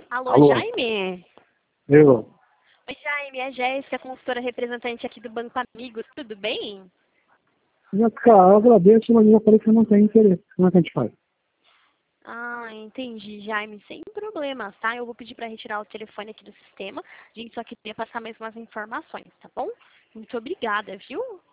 Alô, Alô, Jaime? eu. Oi, Jaime, é a Jéssica, consultora representante aqui do Banco Amigos, tudo bem? Cara, eu agradeço, mas eu falei que eu não tenho interesse. Como é que a gente faz? Ah, entendi, Jaime, sem problemas, tá? Eu vou pedir para retirar o telefone aqui do sistema. A gente só queria passar mais umas informações, tá bom? Muito obrigada, viu?